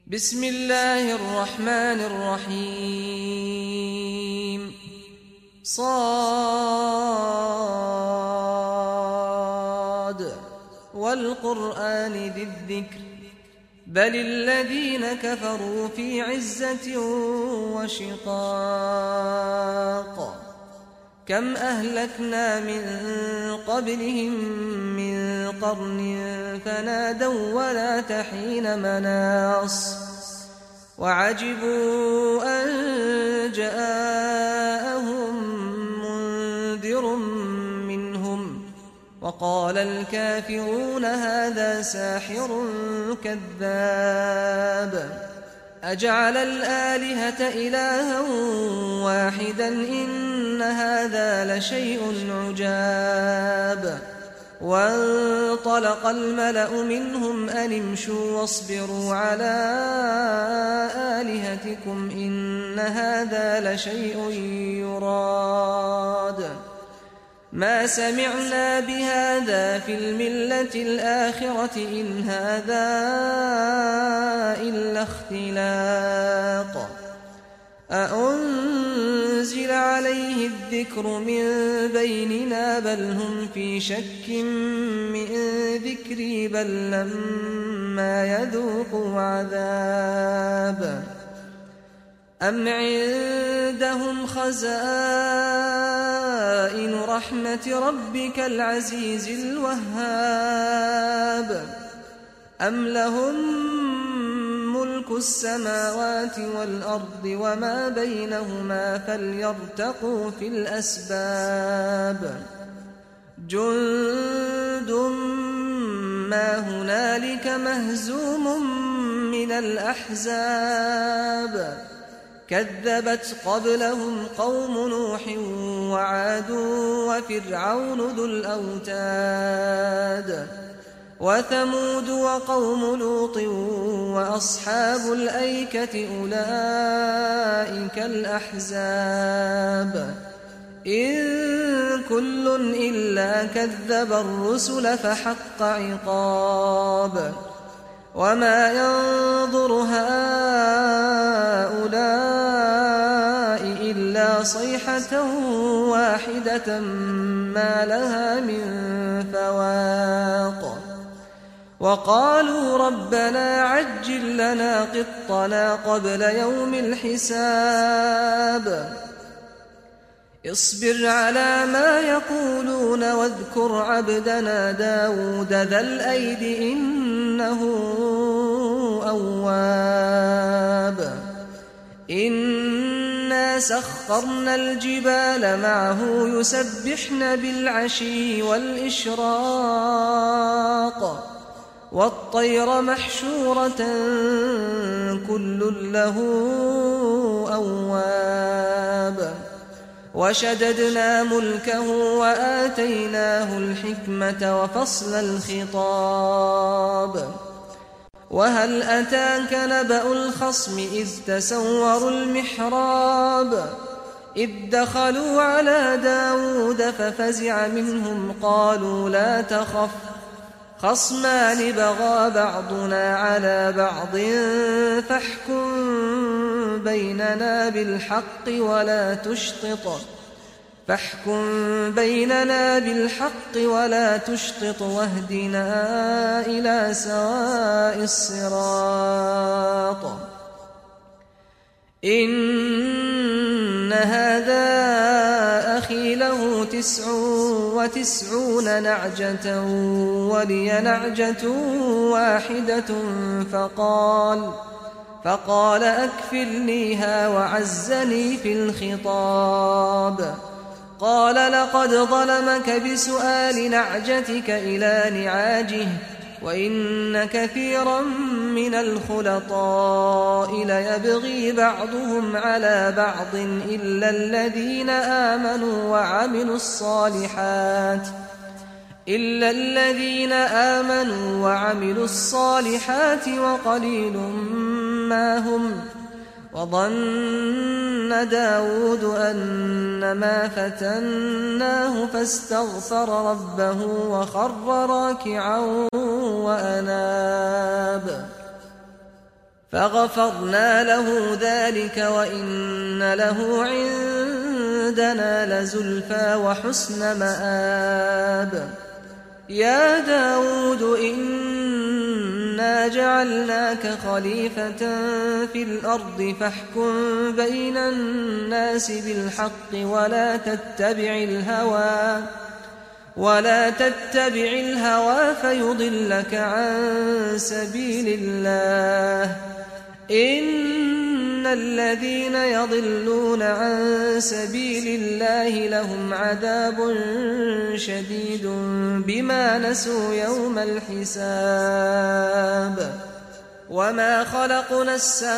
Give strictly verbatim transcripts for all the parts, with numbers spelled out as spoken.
بسم الله الرحمن الرحيم صاد والقرآن ذي الذكر بل الذين كفروا في عزة وشقاق كم أهلكنا من قبلهم من قرن فنادوا ولا تحين مناص وعجبوا أن جاءهم منذر منهم وقال الكافرون هذا ساحر كذاب أجعل الآلهة إلها واحدا إن هذا لشيء عجاب وانطلق الملأ منهم أن امشوا واصبروا على آلهتكم إن هذا لشيء يراد ما سمعنا بهذا في الملة الآخرة إن هذا إلا اختلاق أأنزل عليه الذكر من بيننا بل هم في شك من ذكري بل لما يذوقوا عذاب أم عندهم خزائن رحمة ربك العزيز الوهاب أم لهم ملك السماوات والأرض وما بينهما فليرتقوا في الأسباب جند ما هنالك مهزوم من الأحزاب كذبت قبلهم قوم نوح وعاد وفرعون ذو الأوتاد وثمود وقوم لوط وأصحاب الأيكة أولئك الأحزاب إن كل إلا كذب الرسل فحق عقاب وما ينظر هؤلاء إلا صيحة واحدة ما لها من فواق وقالوا ربنا عجل لنا قطنا قبل يوم الحساب اصبر على ما يقولون واذكر عبدنا داود ذا الأيد إنه أواب إنا سخرنا الجبال معه يسبحن بالعشي والإشراق والطير محشورة كل له أواب وشددنا ملكه وآتيناه الحكمة وفصل الخطاب وهل أتاك نبأ الخصم إذ تسوروا المحراب إذ دخلوا على داود ففزع منهم قالوا لا تخف خصمان بغى بعضنا على بعض فاحكم بيننا بالحق ولا تشطط فاحكم بيننا بالحق ولا تشطط واهدنا إلى سواء الصراط إن هذا أخي له تسع وتسعون نعجة ولي نعجة واحدة فقال فقال أكفلنيها وعزني في الخطاب قال لقد ظلمك بسؤال نعجتك إلى نعاجه وإن كثيرا من الخلطاء ليبغي بعضهم على بعض إلا الذين آمنوا وعملوا الصالحات إلا الذين آمنوا وعملوا الصالحات وقليل ما هم وظن داود أنما فتناه فاستغفر ربه وخر راكعا وأناب فغفرنا له ذلك وإن له عندنا لزلفى وحسن مآب. يا داود إنا جعلناك خليفة في الأرض فاحكم بين الناس بالحق ولا تتبع الهوى ولا تتبع الهوى فيضلك عن سبيل الله. إن الذين يضلون عن سبيل الله لهم عذاب شديد بما نسوا يوم الحساب. وما خلقنا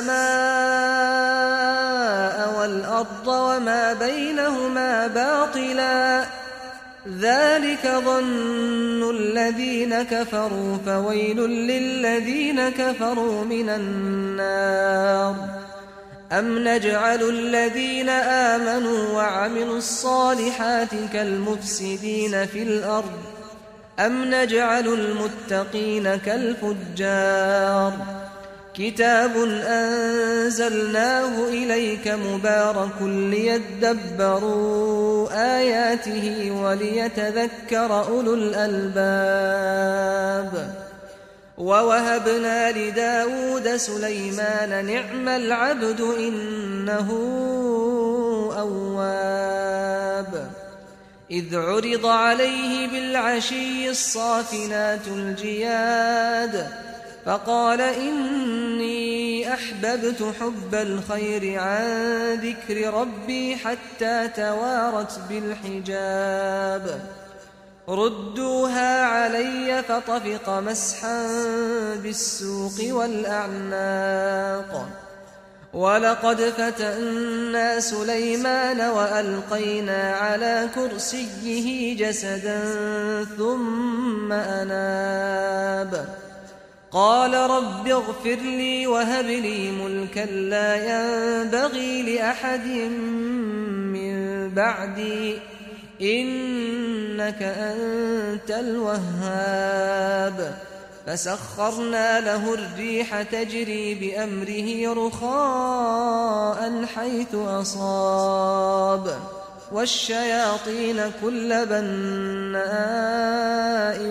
السماء والأرض وما بينهما باطلا ذلك ظن الذين كفروا فويل للذين كفروا من النار. أم نجعل الذين آمنوا وعملوا الصالحات كالمفسدين في الأرض أم نجعل المتقين كالفجار. كتاب أنزلناه إليك مبارك ليدبروا آياته وليتذكر أولو الألباب. ووهبنا لداود سليمان نعم العبد إنه أواب. إذ عرض عليه بالعشي الصافنات الجياد فقال إني أحببت حب الخير عن ذكر ربي حتى توارت بالحجاب. ردوها علي فطفق مسحا بالسوق والأعناق. ولقد فتنا سليمان وألقينا على كرسيه جسدا ثم أناب. قال رب اغفر لي وهب لي ملكا لا ينبغي لأحد من بعدي إنك أنت الوهاب. فسخرنا له الريح تجري بأمره رخاء حيث أصاب والشياطين كل بناء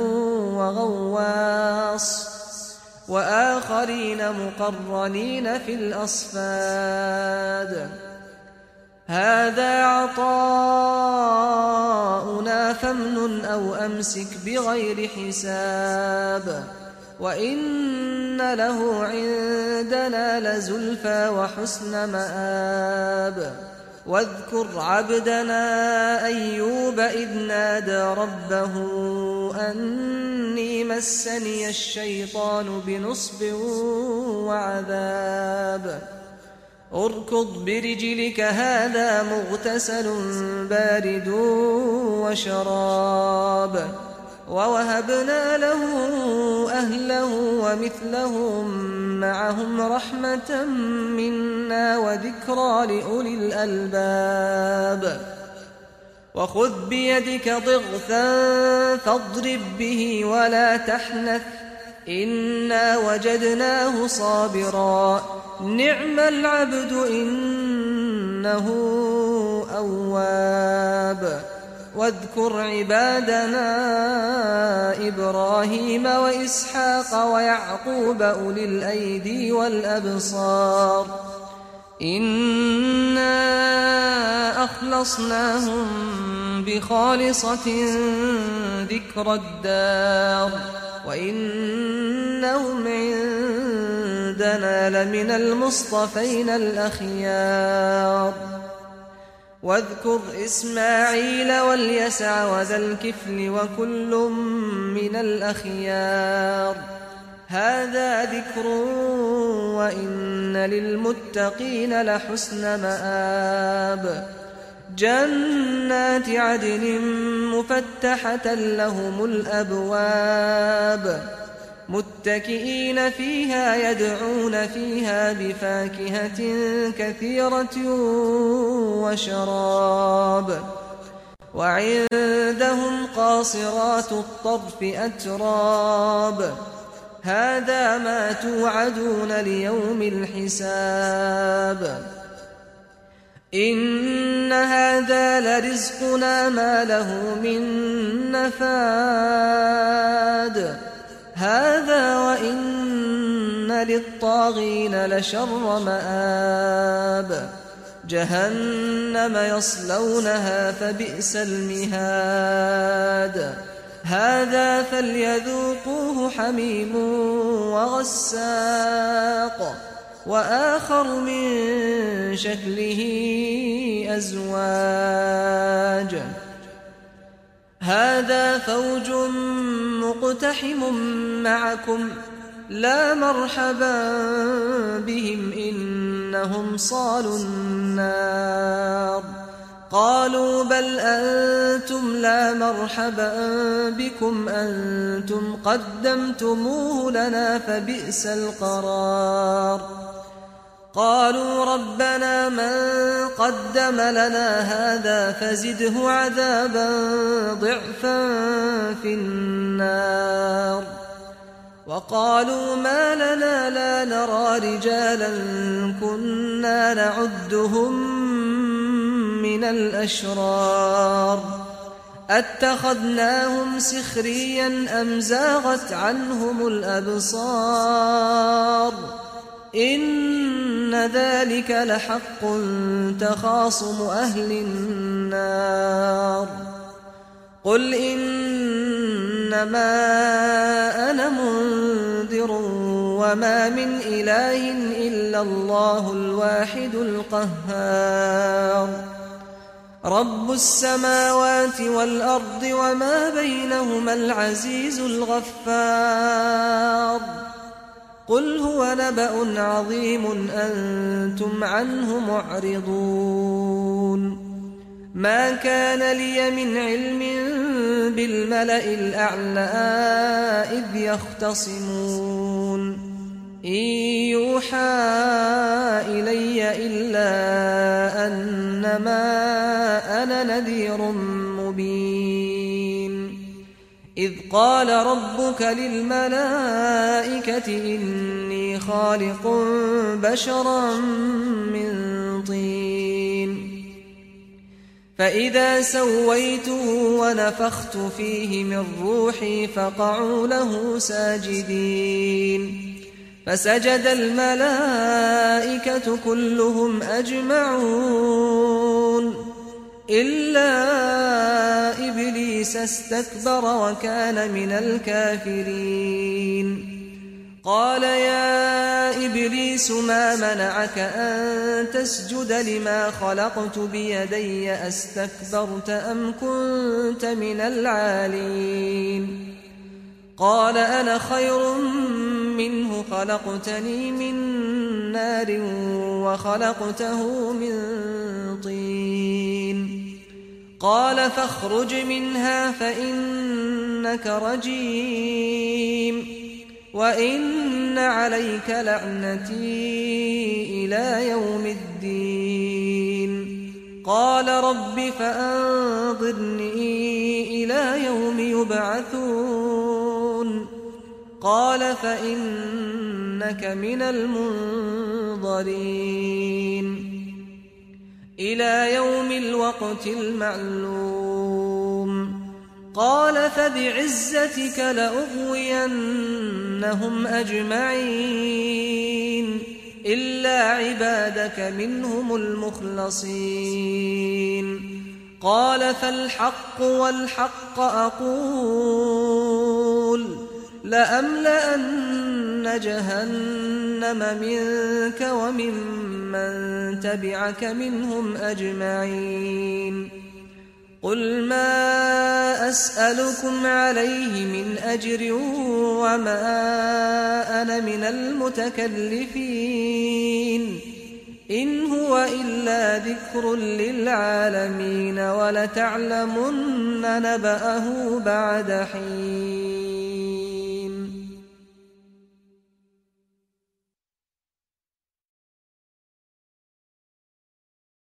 وغواص وآخرين مقرنين في الأصفاد. هذا عطاؤنا فامنن أو أمسك بغير حساب. وإن له عندنا لزلفى وحسن مآب. واذكر عبدنا أيوب إذ نادى ربه أني مسني الشيطان بنصب وعذاب. اركض برجلك هذا مغتسل بارد وشراب. ووهبنا له أهله ومثلهم معهم رحمة منا وذكرى لأولي الألباب. وخذ بيدك ضغثا فاضرب به ولا تحنث إنا وجدناه صابرا نعم العبد إنه أواب. واذكر عبادنا إبراهيم وإسحاق ويعقوب أولي الأيدي والأبصار إنا أخلصناهم بخالصة ذكر الدار وإنهم عندنا لمن المصطفين الأخيار. واذكر إسماعيل واليسع وذا الكفل وكل من الأخيار هذا ذكر وإن للمتقين لحسن مآب. جنات عدن مفتحة لهم الأبواب متكئين فيها يدعون فيها بفاكهة كثيرة وشراب. وعندهم قاصرات الطرف أتراب هذا ما توعدون ليوم الحساب إن هذا لرزقنا ما له من نفاد هذا وإن للطاغين لشر مآب جهنم يصلونها فبئس المهاد هذا فليذوقوه حميم وغساق وآخر من شكله أزواج هذا فوج مقتحم معكم لا مرحبا بهم إنهم صالوا النار قالوا بل أنتم لا مرحبا بكم أنتم قدمتموه لنا فبئس القرار قالوا ربنا من قدم لنا هذا فزده عذابا ضعفا في النار وقالوا ما لنا لا نرى رجالا كنا نعدهم من الأشرار أتخذناهم سخريا أم زاغت عنهم الأبصار إن ذلك لحق تخاصم أهل النار قل إنما أنا منذر وما من إله إلا الله الواحد القهار رب السماوات والأرض وما بينهما العزيز الغفار قل هو نبأ عظيم أنتم عنه معرضون ما كان لي من علم بالملأ الأعلى إذ يختصمون إن يوحى إلي إلا أنما أنا نذير مبين إذ قال ربك للملائكة إني خالق بشرا من طين فإذا سويته ونفخت فيه من روحي فقعوا له ساجدين فسجد الملائكة كلهم أجمعون إلا إبليس استكبر وكان من الكافرين قال يا إبليس ما منعك أن تسجد لما خلقت بيدي أستكبرت أم كنت من العالين قال أنا خير منه خلقتني من نار وخلقته من طين قال فاخرج منها فإنك رجيم وإن عليك لعنتي إلى يوم الدين قال رب فأنظرني إلى يوم يبعثون قال فإنك من المنظرين إلى يوم الوقت المعلوم قال فبعزتك لأغوينهم أجمعين إلا عبادك منهم المخلصين قال فالحق والحق أقول لأملأن جهنم منك وممن تبعك منهم أجمعين قل ما أسألكم عليه من أجر وما أنا من المتكلفين إن هو إلا ذكر للعالمين ولتعلمن نبأه بعد حين